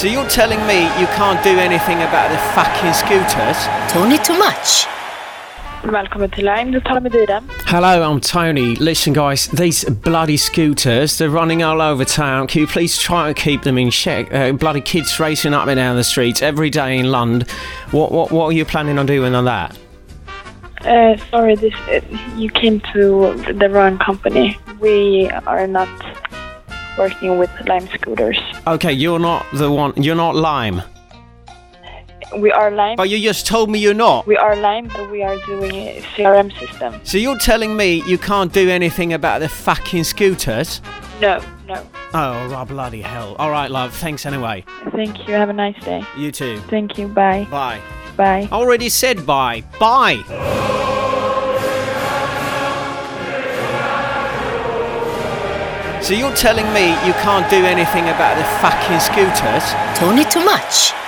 So you're telling me you can't do anything about the fucking scooters? Tony too much. Välkommen till Lime, du talar med Dida. Hello, I'm Tony. Listen guys, these bloody scooters, they're running all over town. Can you please try and keep them in check? Bloody kids racing up and down the streets every day in London. What are you planning on doing on that? Sorry, you came to the wrong company. We are not working with Lime scooters. Okay, you're not Lime. We are Lime. But you just told me you're not. We are Lime, but we are doing a CRM system. So you're telling me you can't do anything about the fucking scooters? No. Oh, bloody hell. All right, love. Thanks anyway. Thank you. Have a nice day. You too. Thank you. Bye. Bye. Bye. Already said bye. Bye. So you're telling me you can't do anything about the fucking scooters? Tony too much.